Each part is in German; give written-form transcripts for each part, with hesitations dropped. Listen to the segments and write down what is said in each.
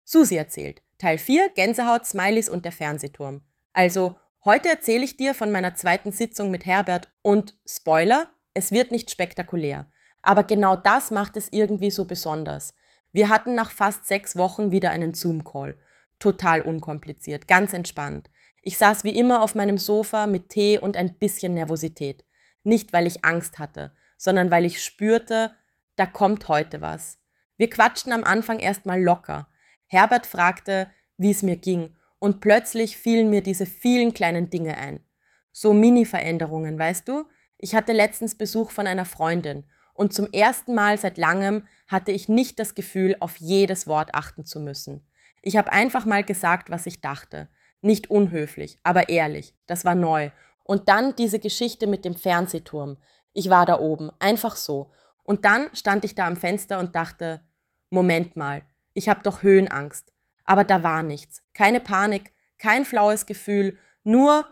Susi erzählt. Teil 4, Gänsehaut, Smileys und der Fernsehturm. Also, heute erzähle ich dir von meiner zweiten Sitzung mit Herbert und Spoiler, es wird nicht spektakulär. Aber genau das macht es irgendwie so besonders. Wir hatten nach fast 6 Wochen wieder einen Zoom-Call. Total unkompliziert, ganz entspannt. Ich saß wie immer auf meinem Sofa mit Tee und ein bisschen Nervosität. Nicht, weil ich Angst hatte, sondern weil ich spürte, da kommt heute was. Wir quatschten am Anfang erstmal locker. Herbert fragte, wie es mir ging, und plötzlich fielen mir diese vielen kleinen Dinge ein. So Mini-Veränderungen, weißt du? Ich hatte letztens Besuch von einer Freundin und zum ersten Mal seit langem hatte ich nicht das Gefühl, auf jedes Wort achten zu müssen. Ich habe einfach mal gesagt, was ich dachte. Nicht unhöflich, aber ehrlich. Das war neu. Und dann diese Geschichte mit dem Fernsehturm. Ich war da oben, einfach so. Und dann stand ich da am Fenster und dachte, Moment mal, ich habe doch Höhenangst. Aber da war nichts. Keine Panik, kein flaues Gefühl, nur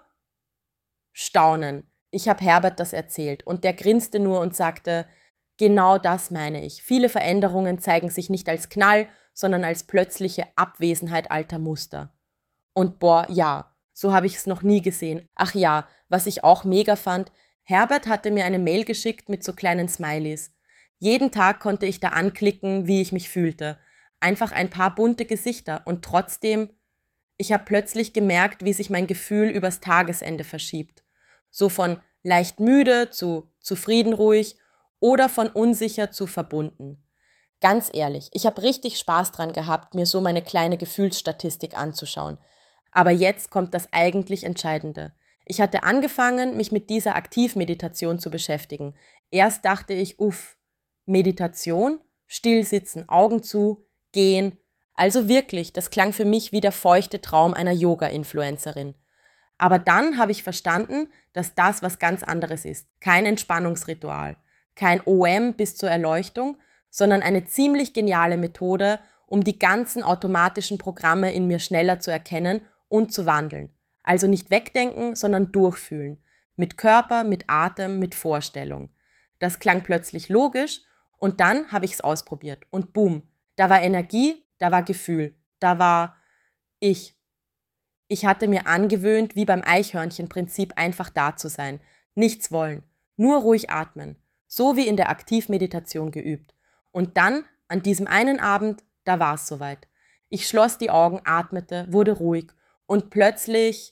Staunen. Ich habe Herbert das erzählt und der grinste nur und sagte, genau das meine ich. Viele Veränderungen zeigen sich nicht als Knall, sondern als plötzliche Abwesenheit alter Muster. Und boah, ja, so habe ich es noch nie gesehen. Ach ja, was ich auch mega fand, Herbert hatte mir eine Mail geschickt mit so kleinen Smileys. Jeden Tag konnte ich da anklicken, wie ich mich fühlte. Einfach ein paar bunte Gesichter und trotzdem, ich habe plötzlich gemerkt, wie sich mein Gefühl übers Tagesende verschiebt. So von leicht müde zu zufrieden ruhig oder von unsicher zu verbunden. Ganz ehrlich, ich habe richtig Spaß dran gehabt, mir so meine kleine Gefühlsstatistik anzuschauen. Aber jetzt kommt das eigentlich Entscheidende. Ich hatte angefangen, mich mit dieser Aktivmeditation zu beschäftigen. Erst dachte ich, Meditation, stillsitzen, Augen zu, gehen. Also wirklich, das klang für mich wie der feuchte Traum einer Yoga-Influencerin. Aber dann habe ich verstanden, dass das was ganz anderes ist. Kein Entspannungsritual, kein OM bis zur Erleuchtung, sondern eine ziemlich geniale Methode, um die ganzen automatischen Programme in mir schneller zu erkennen und zu wandeln. Also nicht wegdenken, sondern durchfühlen. Mit Körper, mit Atem, mit Vorstellung. Das klang plötzlich logisch und dann habe ich es ausprobiert und boom, da war Energie, da war Gefühl, da war ich. Ich hatte mir angewöhnt, wie beim Eichhörnchenprinzip einfach da zu sein, nichts wollen, nur ruhig atmen, so wie in der Aktivmeditation geübt. Und dann, an diesem einen Abend, da war es soweit. Ich schloss die Augen, atmete, wurde ruhig und plötzlich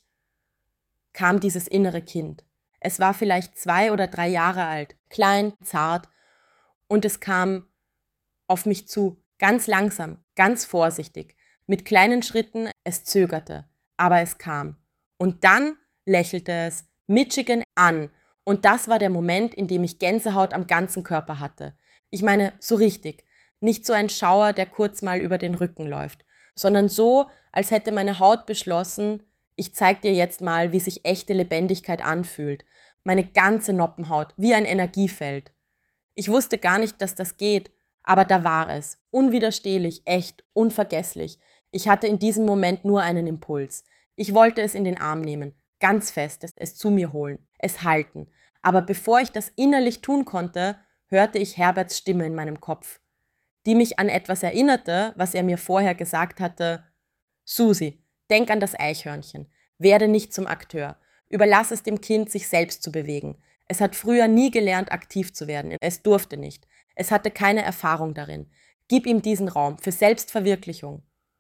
kam dieses innere Kind. Es war vielleicht 2 oder 3 Jahre alt, klein, zart und es kam auf mich zu, ganz langsam, ganz vorsichtig, mit kleinen Schritten, es zögerte, aber es kam. Und dann lächelte es Michigan an und das war der Moment, in dem ich Gänsehaut am ganzen Körper hatte. Ich meine, so richtig, nicht so ein Schauer, der kurz mal über den Rücken läuft, sondern so, als hätte meine Haut beschlossen, ich zeig dir jetzt mal, wie sich echte Lebendigkeit anfühlt. Meine ganze Noppenhaut, wie ein Energiefeld. Ich wusste gar nicht, dass das geht, aber da war es. Unwiderstehlich, echt, unvergesslich. Ich hatte in diesem Moment nur einen Impuls. Ich wollte es in den Arm nehmen, ganz fest, es zu mir holen, es halten. Aber bevor ich das innerlich tun konnte, hörte ich Herberts Stimme in meinem Kopf, die mich an etwas erinnerte, was er mir vorher gesagt hatte. Susi, denk an das Eichhörnchen. Werde nicht zum Akteur. Überlass es dem Kind, sich selbst zu bewegen. Es hat früher nie gelernt, aktiv zu werden. Es durfte nicht. Es hatte keine Erfahrung darin. Gib ihm diesen Raum für Selbstverwirklichung.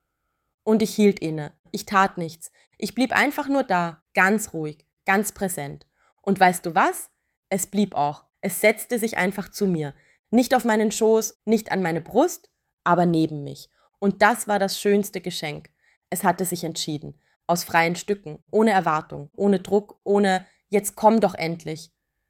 Und ich hielt inne. Ich tat nichts. Ich blieb einfach nur da, ganz ruhig, ganz präsent. Und weißt du was? Es blieb auch. Es setzte sich einfach zu mir. Nicht auf meinen Schoß, nicht an meine Brust, aber neben mich. Und das war das schönste Geschenk. Es hatte sich entschieden. Aus freien Stücken, ohne Erwartung, ohne Druck, ohne jetzt komm doch endlich.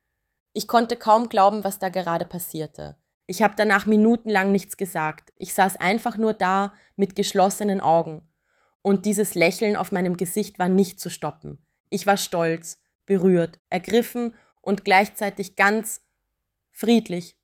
Ich konnte kaum glauben, was da gerade passierte. Ich habe danach minutenlang nichts gesagt. Ich saß einfach nur da mit geschlossenen Augen. Und dieses Lächeln auf meinem Gesicht war nicht zu stoppen. Ich war stolz, berührt, ergriffen und gleichzeitig ganz friedlich.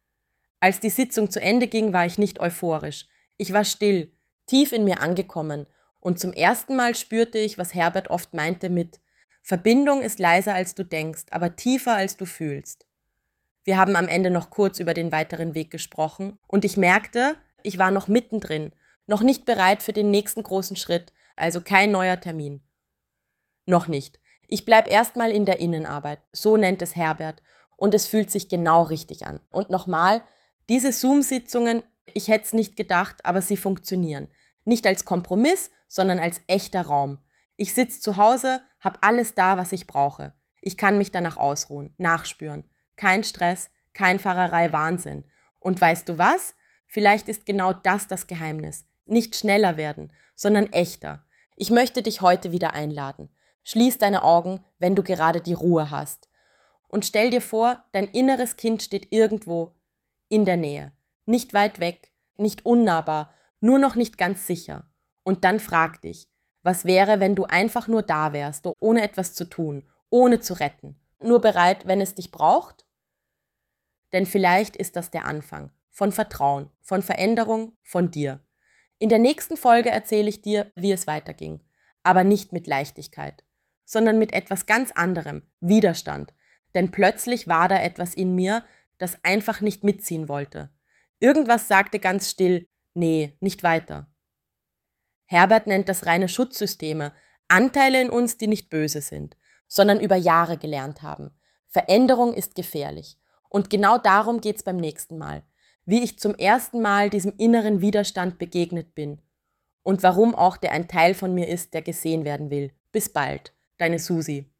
Als die Sitzung zu Ende ging, war ich nicht euphorisch. Ich war still, tief in mir angekommen. Und zum ersten Mal spürte ich, was Herbert oft meinte mit Verbindung ist leiser als du denkst, aber tiefer als du fühlst. Wir haben am Ende noch kurz über den weiteren Weg gesprochen und ich merkte, ich war noch mittendrin, Noch nicht bereit für den nächsten großen Schritt, also kein neuer Termin. Noch nicht. Ich bleib erstmal in der Innenarbeit, so nennt es Herbert, und es fühlt sich genau richtig an. Und nochmal, diese Zoom-Sitzungen, ich hätte es nicht gedacht, aber sie funktionieren. Nicht als Kompromiss, sondern als echter Raum. Ich sitze zu Hause, habe alles da, was ich brauche. Ich kann mich danach ausruhen, nachspüren. Kein Stress, kein Fahrerei Wahnsinn. Und weißt du was? Vielleicht ist genau das Geheimnis. Nicht schneller werden, sondern echter. Ich möchte dich heute wieder einladen. Schließ deine Augen, wenn du gerade die Ruhe hast. Und stell dir vor, dein inneres Kind steht irgendwo in der Nähe. Nicht weit weg, nicht unnahbar, nur noch nicht ganz sicher. Und dann frag dich, was wäre, wenn du einfach nur da wärst, ohne etwas zu tun, ohne zu retten, nur bereit, wenn es dich braucht? Denn vielleicht ist das der Anfang von Vertrauen, von Veränderung, von dir. In der nächsten Folge erzähle ich dir, wie es weiterging. Aber nicht mit Leichtigkeit, sondern mit etwas ganz anderem, Widerstand. Denn plötzlich war da etwas in mir, das einfach nicht mitziehen wollte. Irgendwas sagte ganz still, nee, nicht weiter. Herbert nennt das reine Schutzsysteme, Anteile in uns, die nicht böse sind, sondern über Jahre gelernt haben. Veränderung ist gefährlich. Und genau darum geht's beim nächsten Mal. Wie ich zum ersten Mal diesem inneren Widerstand begegnet bin. Und warum auch der ein Teil von mir ist, der gesehen werden will. Bis bald, deine Susi.